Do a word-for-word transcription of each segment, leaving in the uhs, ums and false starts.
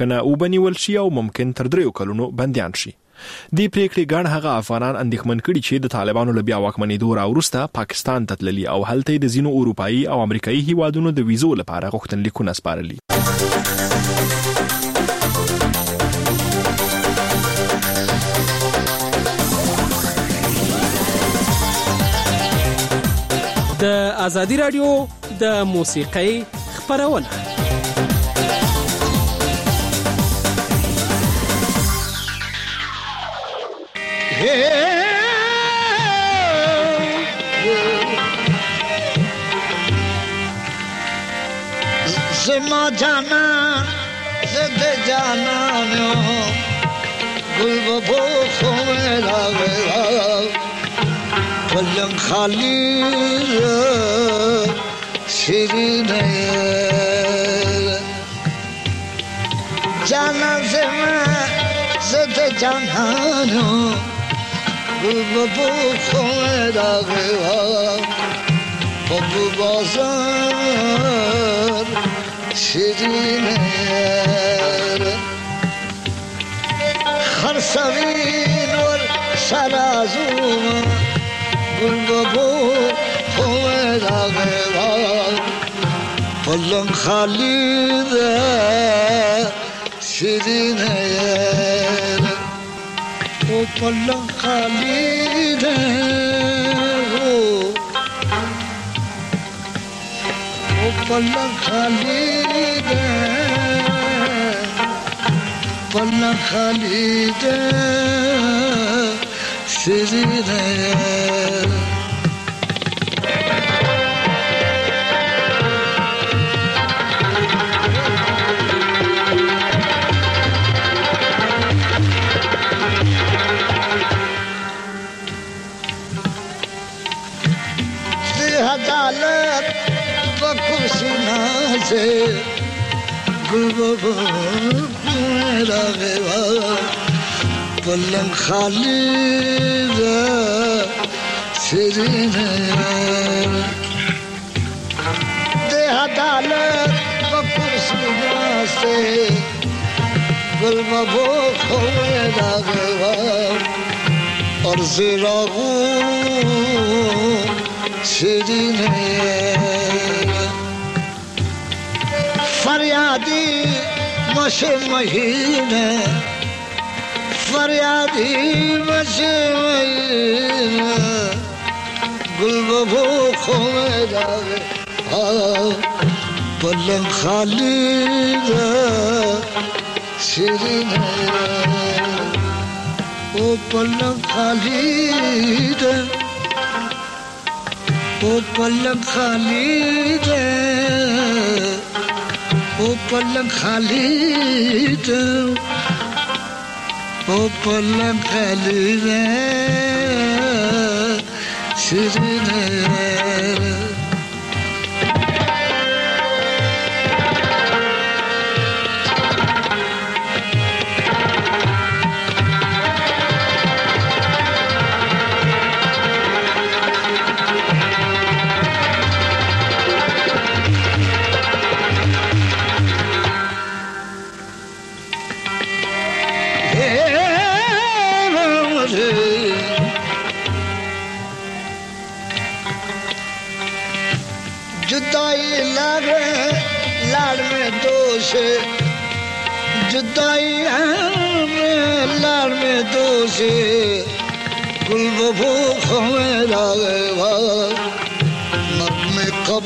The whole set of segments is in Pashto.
کنه وبنیول شي او ممکن تر دریو کلونو بندیان شي. دې پریکړې ګڼ هغه افغانان اندېښمن کړي چې د طالبانو له بیا واکمنېدو راوروسته پاکستان ته تللي او هلته د ځینو اروپایي او امریکایي هیوادونو د ویزو لپاره غوښتنلیکونه سپارلي. د ازادي رادیو د موسیقۍ خپرونه زما جانا زده جانا میو گل ببو خومه لاغه پلنگ خالی شیرینه جانا زما زده جانا میو گل ببو خومه لاغه ببو بازار شیرینه خرسوین ور سرازوم گل ببو خومه داغه پلنگ خالی ده شیرینه او پلنگ خالی ده پلنگ خالی ده پلنگ خالی ده شیرینه عدالت بکوسی نازه گل بابا میرا غیبا پلنگ خالی ده شیرینه ده عدالت بکوسی نازه گل بابا میرا غیبا ارزی راغو شیرینه فریادی مشه مهینه فریادی مشه مهینه گل ببو خومه داغه پلنگ خالی ده شیرینه او پلنگ خالی ده او پلنگ خالی ده او پلنگ خالی ده او پلنگ خالی ده شیرینه जुदाई लागे लाड़ में दोष जुदाई में लाड़ में दोष गुल बबू खोए लागे मर में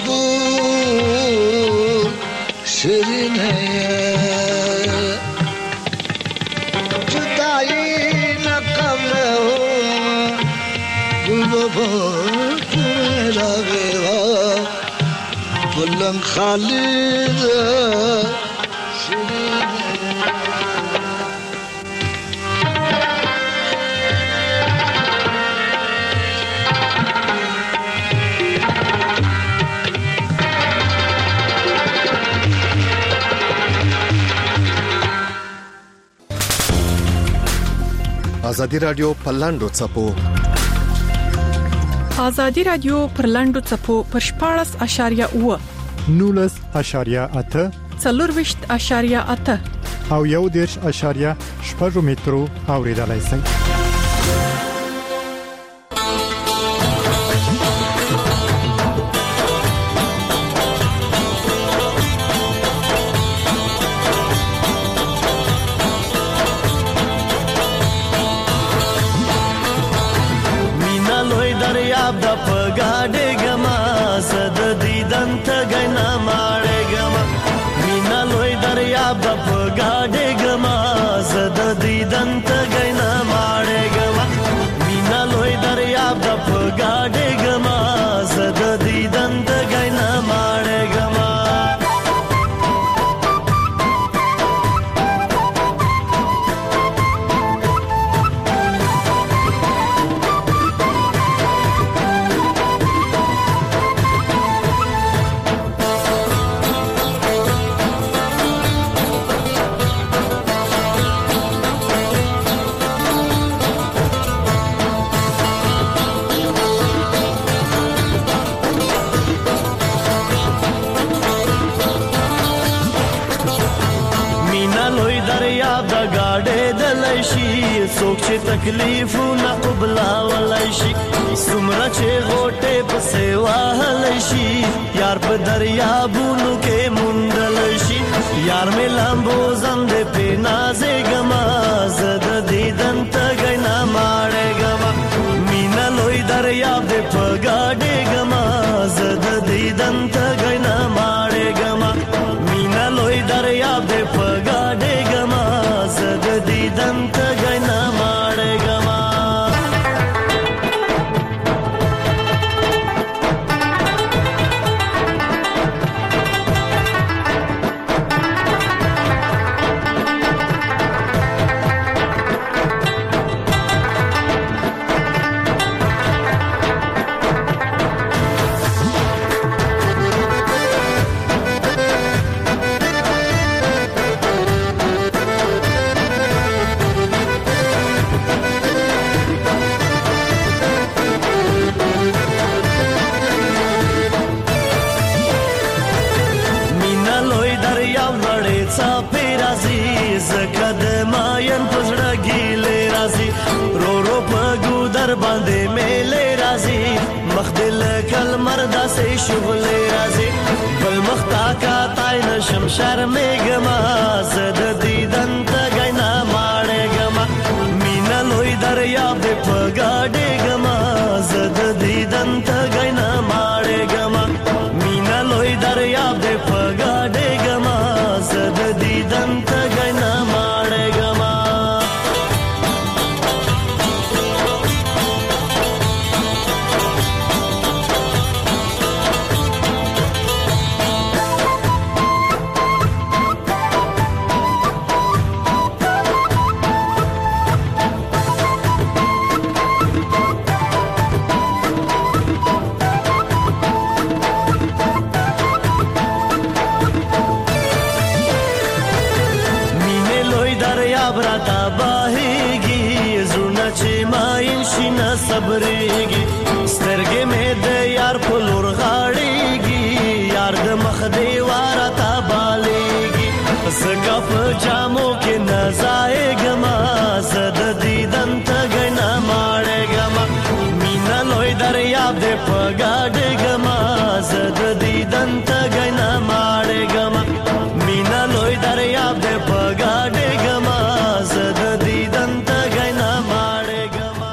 कबूल शिरीने जुदाई न कब्र हो गुल बबू खोए लागे پلنگ خالی ده ازادي رادیو پلاندو چپو ازادي رادیو پرلندو چپو پرشپارس اشاریه و نولس اشاریه اته څلور وشت اشاریه اته او یو دېرش اشاریه شپږ مترو اوریدلای شئ. دریاب د پګاډې ګما زد دیدن ته غنا ماړې ګما مینا لوی دریاب د پګاډې ګما زد دیدن ته غنا ماړې ګما مینا لوی دریاب د پګاډې ګما زد دیدن ته غنا ماړې ګما څوک چې تکلیفونه قبلولای شي څومره چې غوټې په سیوا هلای شي یار په دریابونو کې موندلای شي یار مې لامبو زم دې په نازې ګما زد دیدن ته غنا ماړې ګما مینا لوی دریاب دې په ګاډې ګما زد دیدن ته غنا ماړې ګما مینا لوی دریاب دې په ګاډې ګما زد دیدن ته غنا ماړې ګما باندې میلې راځي مخدل کل مردا سي شغلې راځي بل مختا کا تای نشم شرمې ګما زد دیدن ته غنا ماړې ګما مینا لوی دریاب دې په ګاډې ګما زد دیدن ته غنا ماړې ګما مینا لوی دریاب دې په ګاډې ګما زد دیدن ته غنا ماړې ګما صبرېږي سترګې مې د یار په لور غاړېږي یار د مخ دیواره تا بالېږي زګه په جامو کې نه ځایږما زه د دیدن ته غنا ماړېږما مینا لوی دریاب دې په ګاډېږما زه د دیدن ته غنا ماړېږما مینا لوی دریاب دې په ګاډېږما زه د دیدن ته غنا ماړېږما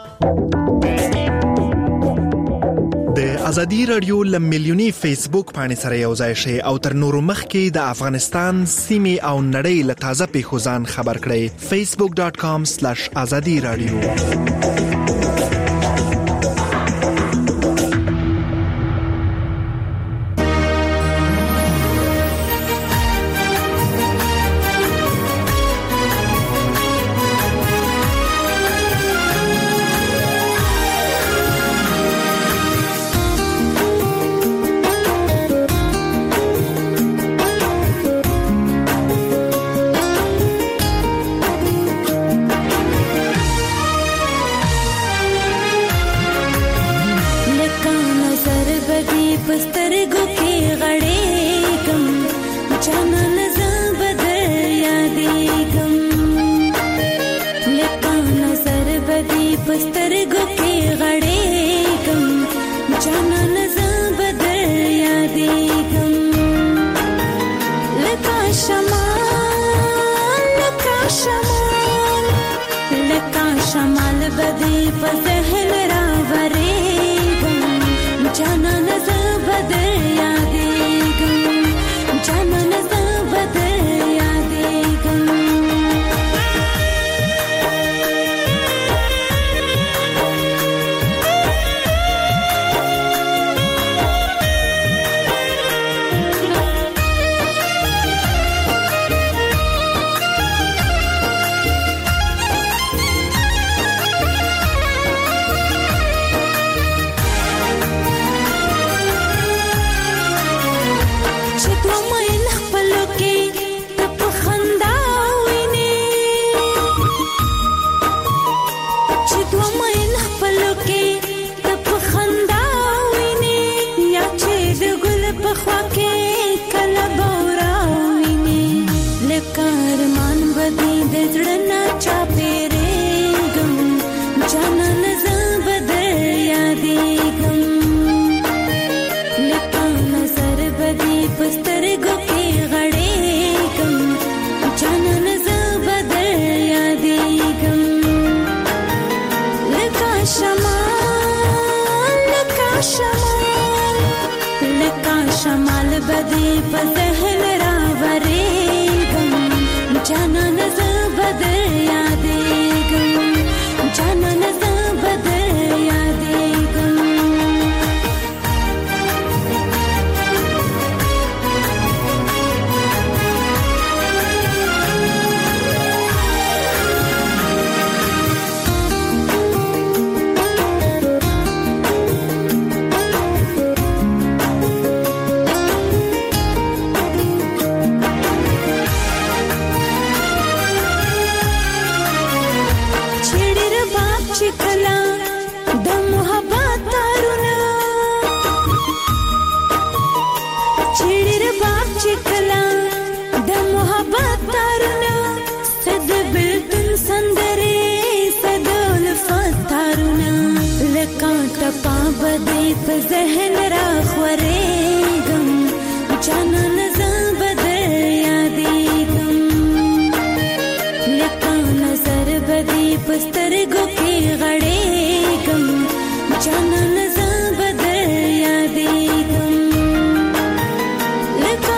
ازادي رادیو لمیلیونی فیسبوک باندې سره یو ځای شي او تر نورو مخکې د افغانستان سیمې او نړۍ له تازه پیښو ځان خبر کړئ facebook dot com slash azadi radio پسترګو کې غړېږم جانان زه بدر یادېږم لکه شمال لکه شمال لکه شمال بدې په ذهن راورېږم جانان زه بدر یادېږم جانان زه بدر یادېږم شمال بدی په ذهن راورېږم جانان زه بدر یادېږم جانان زه بدر یادېږم په ذهن را خورېږم جانان زه بدر یادېږم لکه نظر بدې په سترګو کې غړېږم جانان زه بدر یادېږم لکه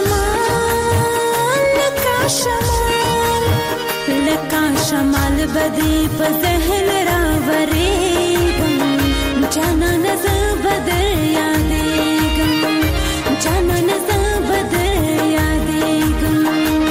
شمال لکه شمال لکه شمال بدې په ذهن را ورېږم جانان زه بدر یادېږم جانان زه بدر یادېږم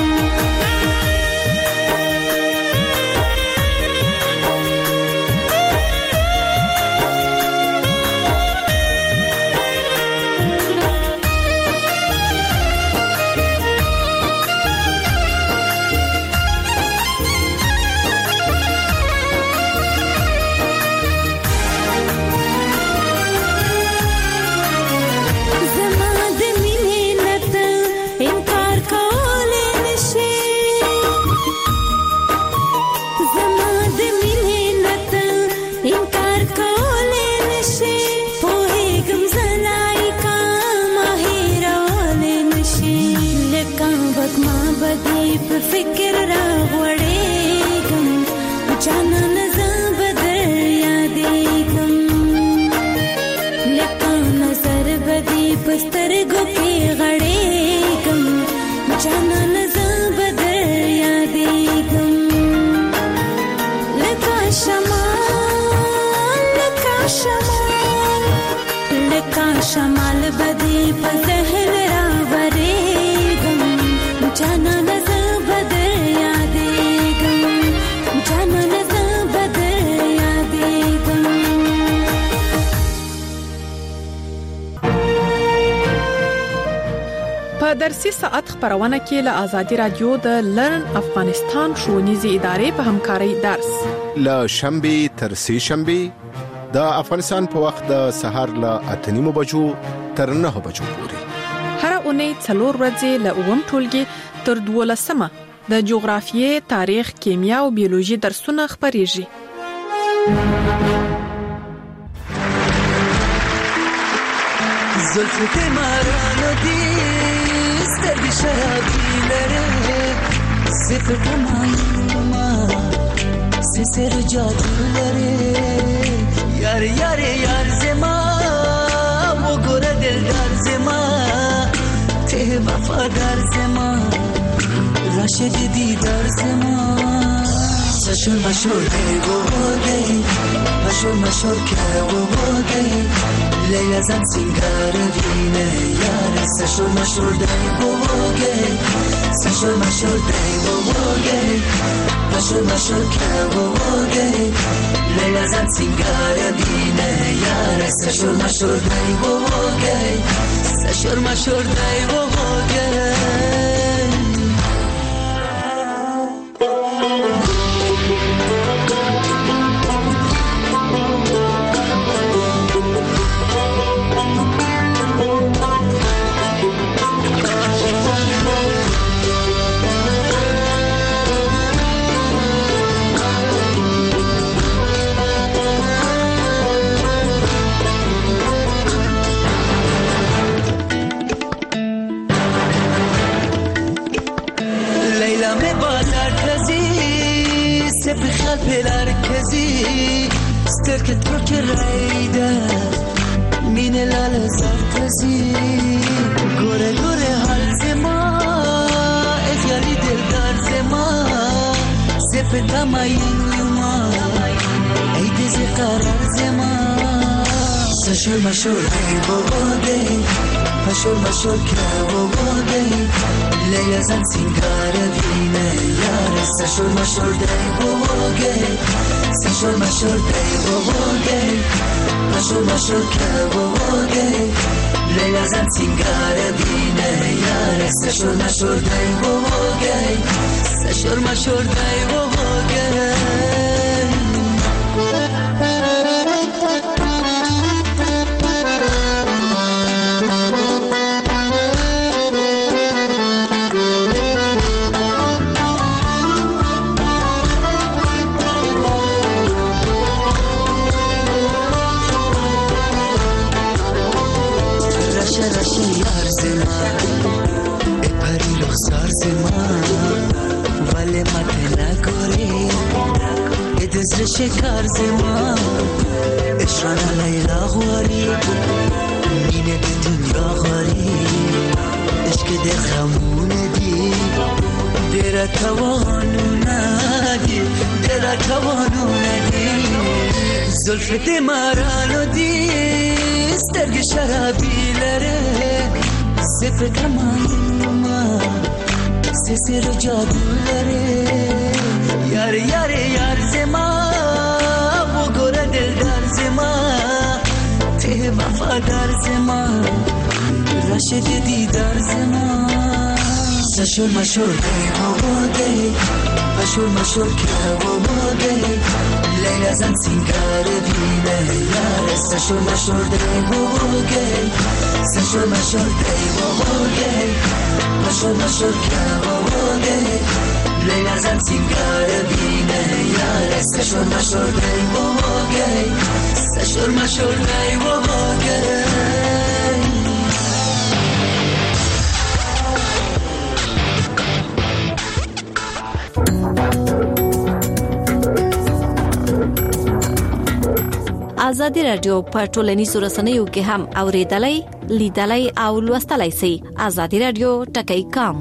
فکر را غوړېږم جانان زه بدر یادېږم لکه نظر بدې په سترګو کې غړېږم جانان زه بدر یادېږم لکه شمال لکه شمال لکه شمال بدې په ذهن را ورېږم جانان زه بدر یادېږم جانان زه بدر یادېږم په درسي ساعت خبرونه کې له آزادي رادیو د لرن افغانستان ښوونیزې ادارې په همکارۍ درس له شنبه تر سه شنبه د افغانستان په وخت د سهار له اته نیمو بجو تر نهه بجو پورې هر اونۍ څلور ورځې له اووم ټولګي تر دولسمه د جغرافیې، تاریخ، کیمیا او بیولوژي درسونه خبرېږي. زلف تمارانو دی سترگی شرابی لره سفر تمایما سسر جادو لره یار یار یار زما و گره دلدار زما ته وفادار زما راشد دیدار زما سشور مشور که و گی مشور مشور که و گی لیلا زن سینگار دینه یار سشور مشور دی بوگه سشور مشور دی بوگه مشور مشور که بوگه لیلا زن سینگار دینه یار سشور مشور دی بوگه سشور مشور دی بوگه بخال پلار کزی سترکت رو که رایده مین لال زرتزی گوره گوره حال زما ازیالی دلدار زما زفت امایی ما عید زی قرار زما سشور مشور ای بابا دی مشور مشور که بابا دی لیلا زن سینگار دینه یار سشور مشور دی بوگه سشور مشور دی بوگه مشور مشور که بوگه لیلا زن سینگار دینه یار سشور مشور دی بوگه سشور مشور دی بوگه شکر زما اشران لیلا غواری مینه به دنیا غواری عشق در خمونه دی در توانو ندی در توانو ندی زلف دمارانو دی سترگ شرابی لره صفت همایما سسر جادو لره یار یار یار زما ته وفادار زما راشد دیدار زما سشور مشور دی بابا دی مشور مشور که بابا دی لیلا زن سینگار دینه یار سشور مشور دی بابا دی سشور مشور دی بابا دی مشور مشور که بابا دی لیلا زن سینگار دینه یار سشور مشور دی بابا دی سشور مشور دی بابا دی ازادي رادیو په ټولنیزو رسنیو کې هم اوریدلای لیدلای او لوستلای شئ. ازادي رادیو ټکی کام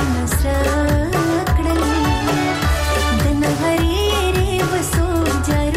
जर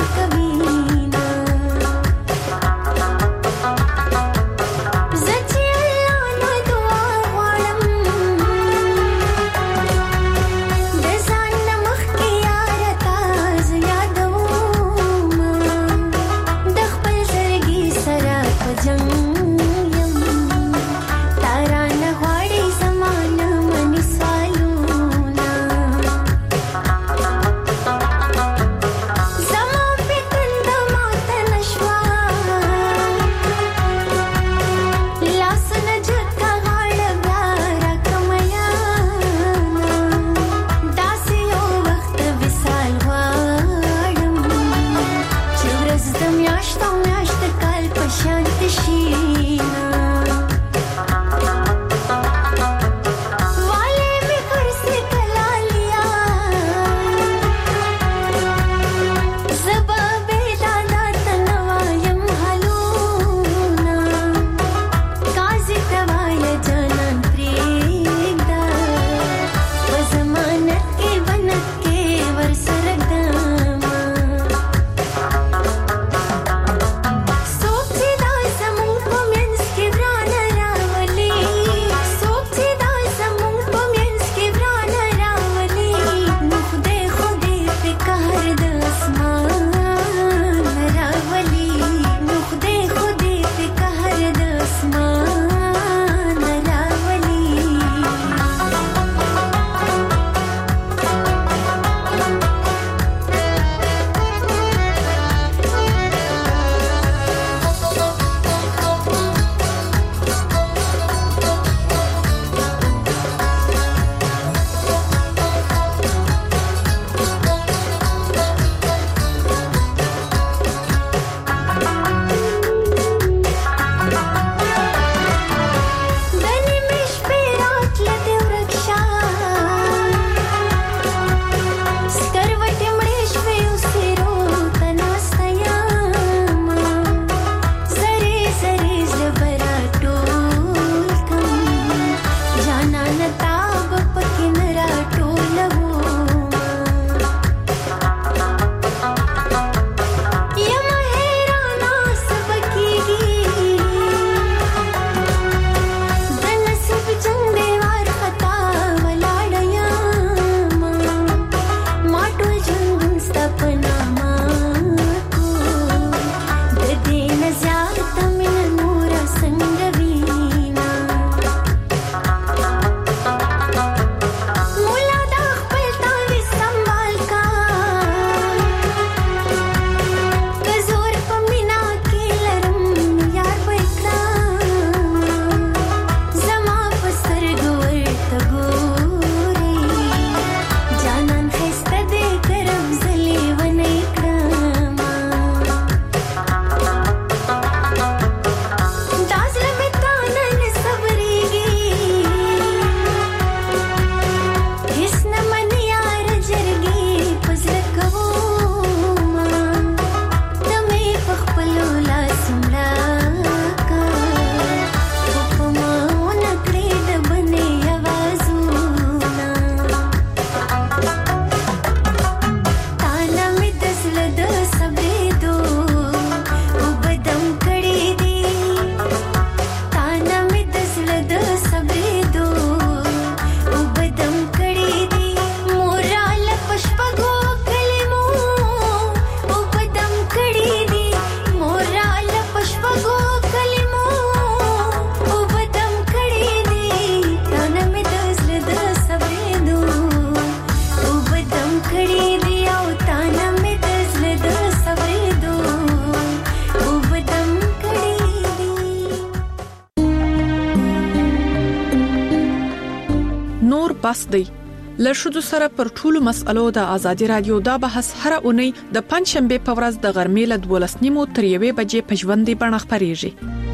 بس دی. له ښځو سره پر ټولو مسألو د ازادي رادیو دا بحث هر اونۍ د پنځشنبه په ورځ د غرمې له دولس نیمو تر یوې بجې په ژوندۍ بڼه خپرېږي.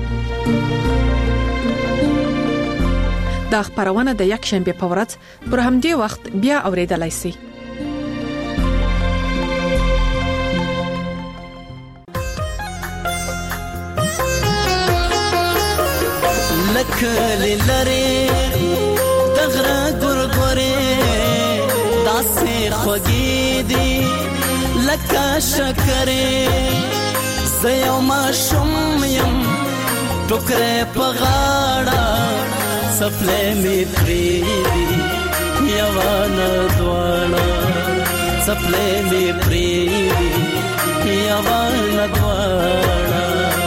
دا خبرونه د یک شنبه په ورځ پر همدې وخت بیا اوریدلای شئ. لکه لری دغره ګورګورې داسې خوږې دي لکه شکرې زه یو ماشوم یم ټوکرې په غاړه څپلۍ مې پرېږدي یوه نه دواړه څپلۍ مې پرېږدي یوه نه دواړه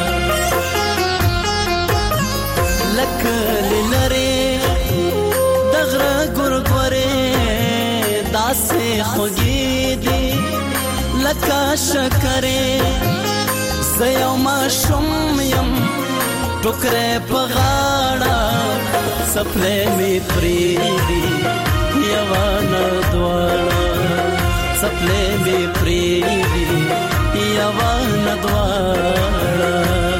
لکه لری دغره ګورګورې داسې خوږې دي لکه شکرې زه یو ماشوم یم ټوکرې په غاړه څپلۍ مې پرېږدي یوه نه دواړه څپلۍ مې پرېږدي یوه نه دواړه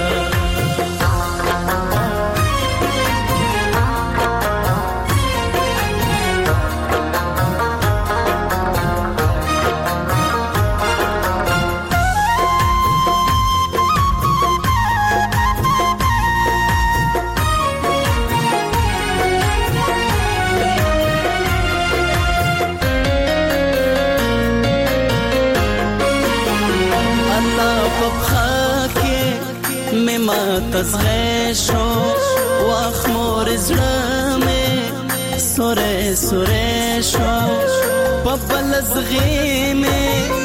تزغه شو واخ مور زړه مې سورې سورې شو په بل زغې مې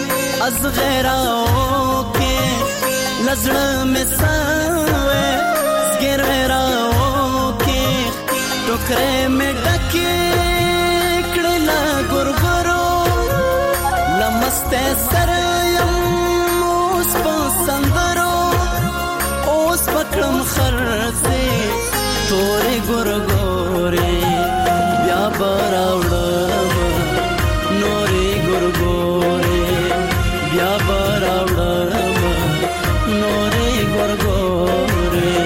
ازغراو کې لزړه مې سوې زګراو کې ټوکرې مې ډکې کړل ګورګورو لمسته سره یم اوس په سندرو پکړم خرڅې تورې ګورګورې بیا براوړم نورې ګورګورې بیا براوړم نورې ګورګورې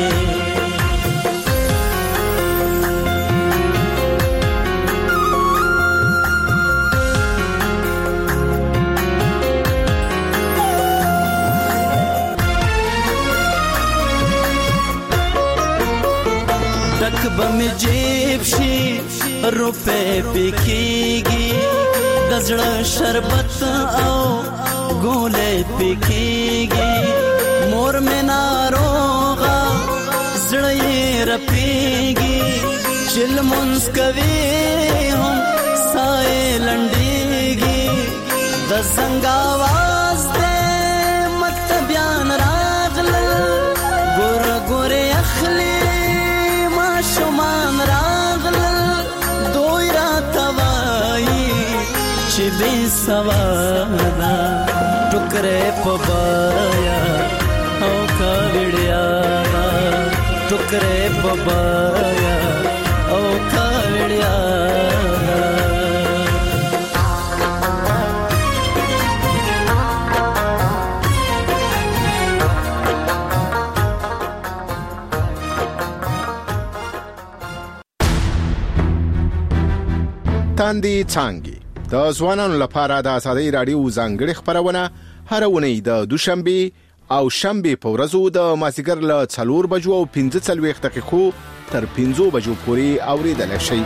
بم جیب شي روپے پکېږي د زړه شربت او ګولې پکېږي مور مې ناروغه زړه یې رپېږي چې لمونځ کوي هم ساه یې لنډېږي د زنګ اواز دی مکتبیان راغلل ګوره ګورې اخلي شمان راغلل دوی را توایی چې بې سوادا ټوکرې په بایا او کاوړیا ټوکرې په بایا او کاوړیا تاندې څانګې د ځوانانو لپاره د ازادي رادیو ځانګړي خبرونه هر اونۍ د دوشنبه او شنبه په ورځو د مازیګر له څلور بجو او پنځه څلوېښت دقیقو تر پنځه بجو پورې اوریدل شي.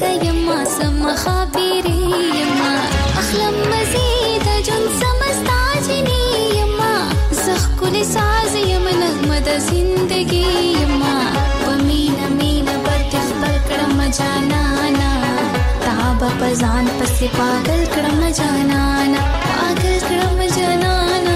يما سم خابيري يما أخلم مزيد جن سمستعجني يما زخ كل ساز يما نغمة زندگي يما ومينا مينا برتخ بركرم جانانا تابا پزان پسی پاگل کرم جانانا پاگل کرم جانانا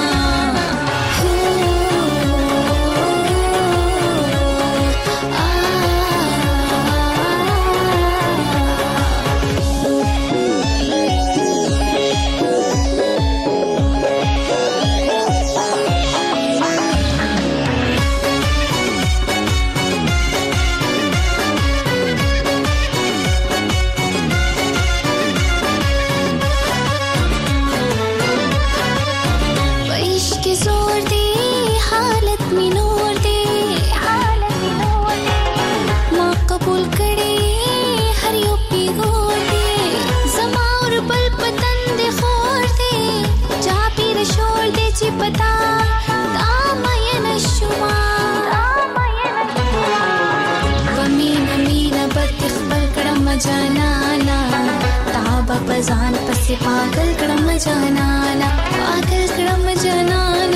जनाना ताबा पजान पसी पागल क्रम जनाना पागल क्रम जनाना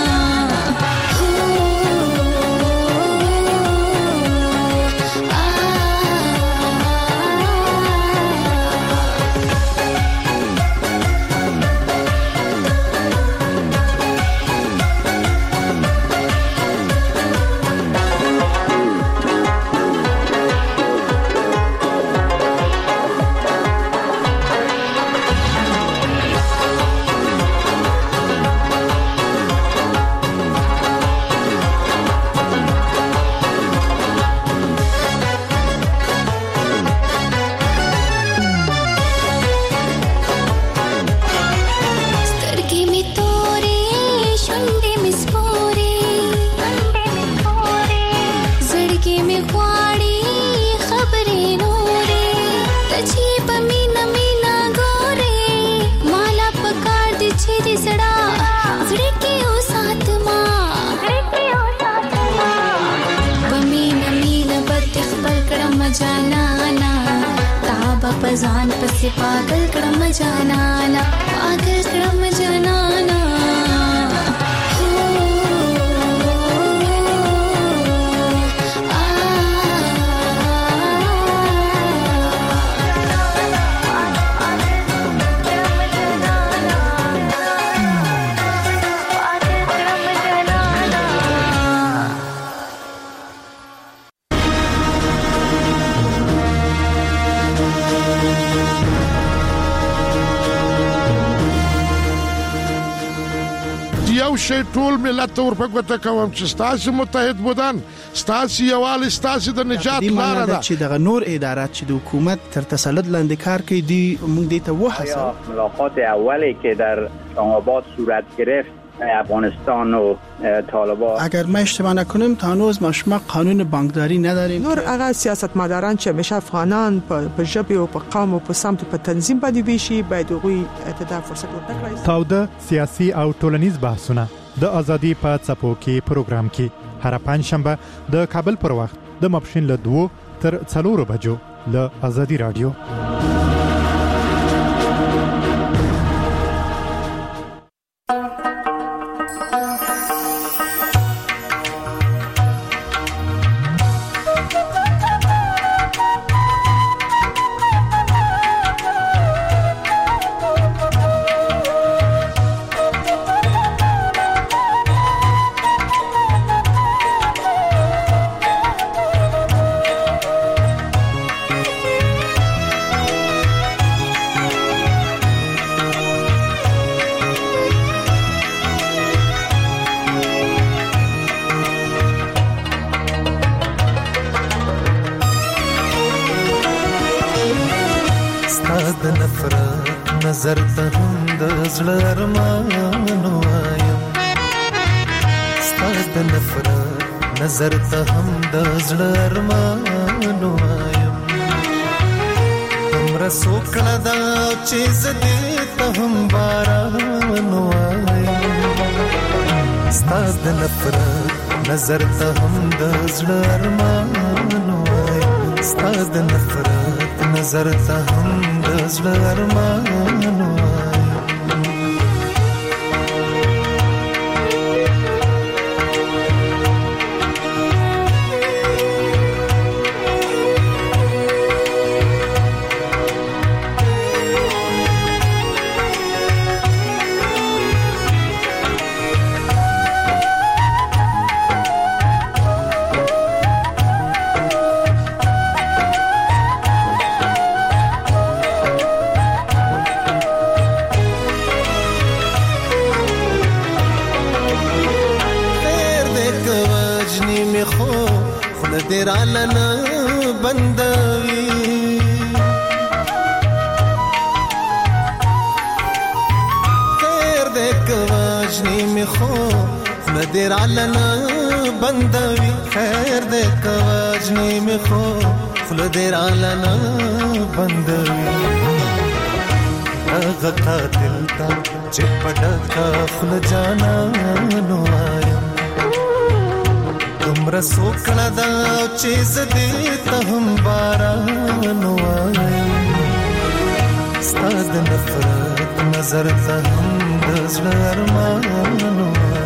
पजान पसी पागल क्रम जनाना पागल क्रम जनाना شي ټول ملت ته ورپګوته کوم چې ستاسو متحد بودن ستاسو یوال ستاسو د نجات لار ده چې د نور ادارات چې د حکومت تر تسلط لاندې کار کوي دی موږ دې ته وحسه ملاقات اولی که در آباد صورت گرفت افغانستان و طالبان اگر ما اشتباه نکنیم تا هنوز ما شما قانون بانکداری نداریم نور هغه سیاستمداران چې همیشه افغانان په ژبه او په قوم او په سمت په تنظیم باندې ویشي باید غوي اتدا فرصت ورکړي. تاوده سیاسي او ټولنیز بحثونه د ازادي په څپو کې پروګرام کې هر پنځ شنبه د کابل پر وخت د ماپښین له دوه تر څلورو بجو له ازادي رادیو. نظر ته هم د زړه ارمانو وایم ستاسو د نفرت نظر ته هم د زړه ارمانو وایم همرا سوکړه دا چې زدې ته هم باران وایم ستاسو د نفرت نظر ته هم د زړه ارمانو وایم ستا د نفرت نظر ته هم د زړه ارمان وای درالنا بندوي خير دك واجني مخو درالنا بندوي خير دك واجني مخو درالنا بندوي اغا قاتل تا چپڑا خل جانا نوایا تمرا سوکړه دا چې زدي ته هم باران وای ستاد نفرت نظر ته هم د زړه ارمان وای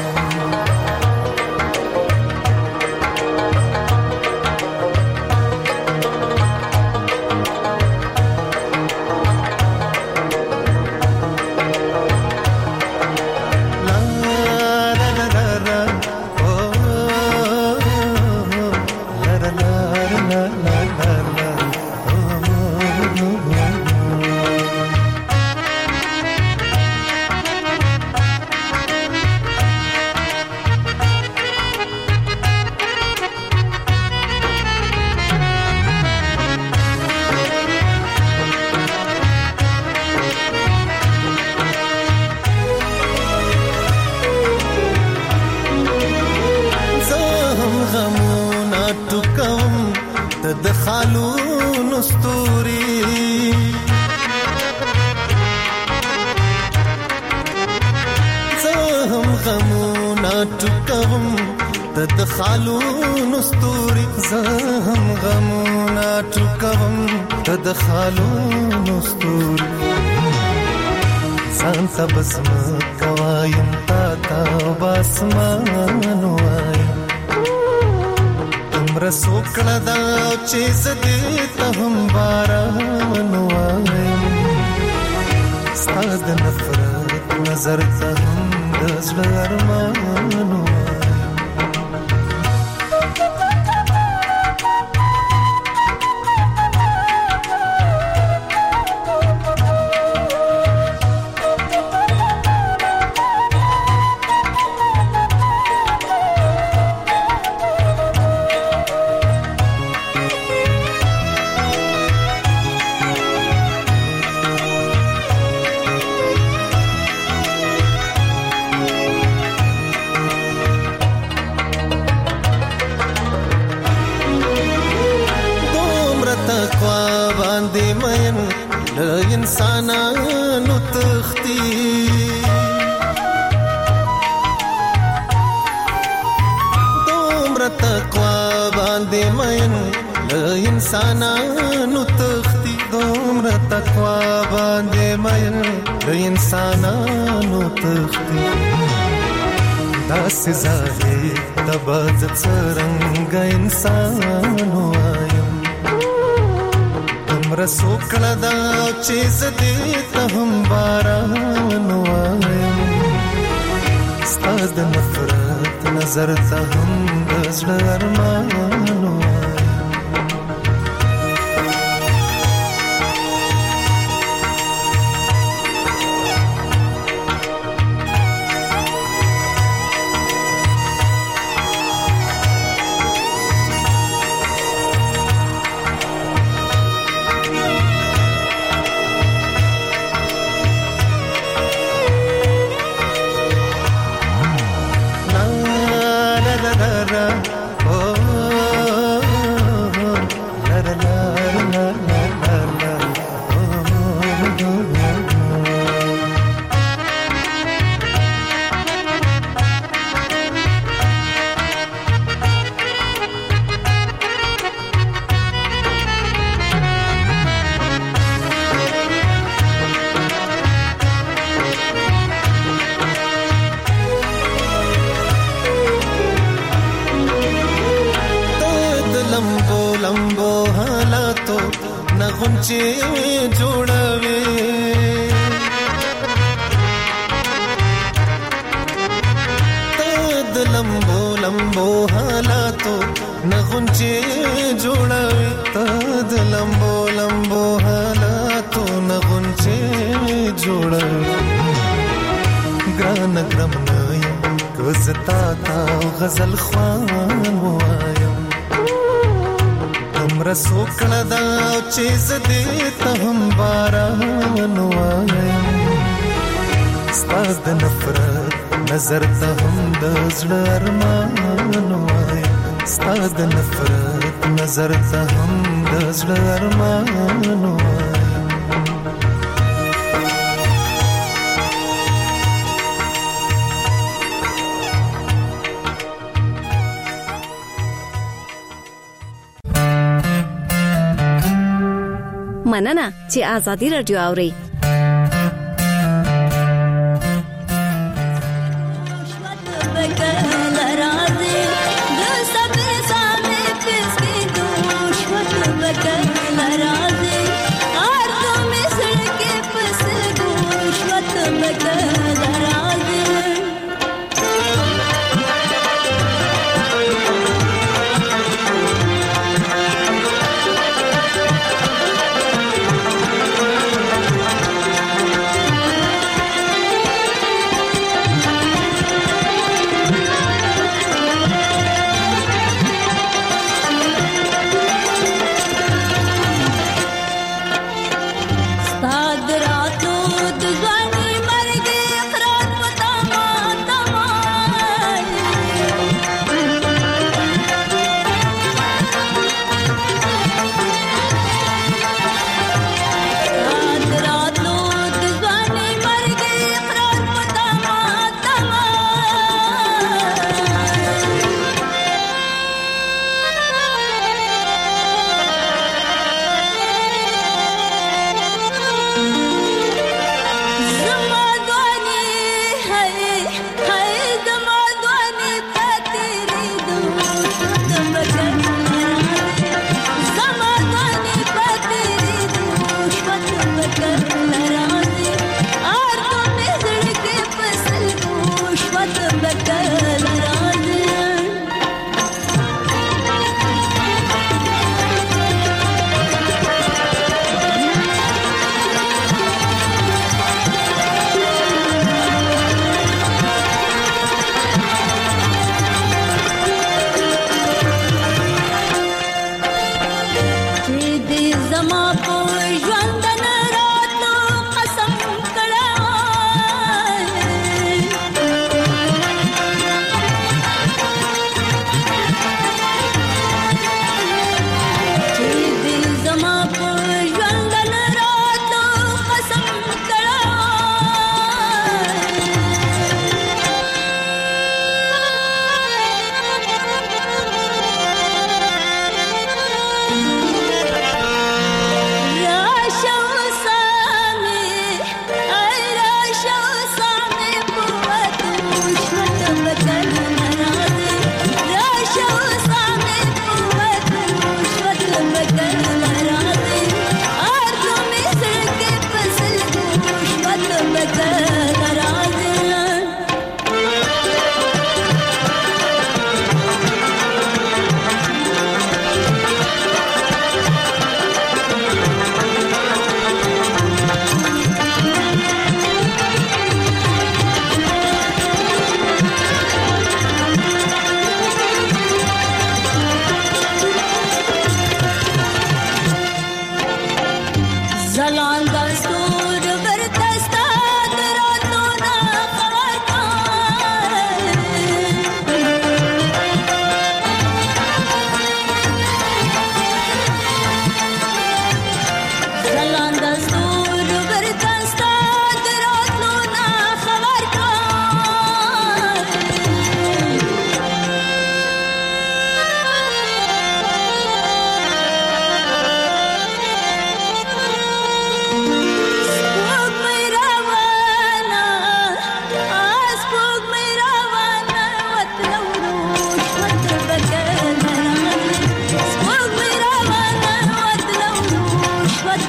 خالون استوري زهم غمونا ټکوم د خالون استوري ځان ته بسم کوایم تا تا باسمان وایم تمره سوکړه دا چې زدي ته هم باران وایم ستا د نفرت نظر ته هم د زړه ارمان وایم انسانانو تختی دومره تقوا باندې مین له انسانانو تختی دومره تقوا باندې مین له انسانانو تختی داسې ظاهر د باز څرنګه انسان وایم تمره سوکړه دا چې زدي ته هم باران وایم ستا د نفرت نظر ته هم د زړه ارمان وایم غونچې جوړوي د لمبو لمبو حالاتو نه غونچې جوړوي د لمبو لمبو حالاتو نه غونچې جوړوي ګران ګرم نه یم که زه تا ته غزل خوان وایم دومره سوکړه ده چې زه دې ته هم باران وایم ستا د نفرت نظر ته هم د زړه ارمان وایم ستا د نفرت نظر ته هم د زړه ارمان وایم مننه چې آزادي رادیو اوري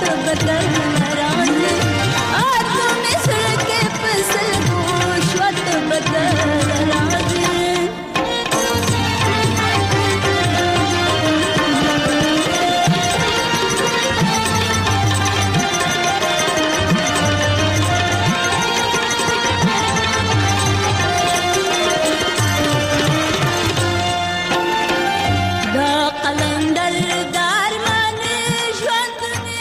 بدل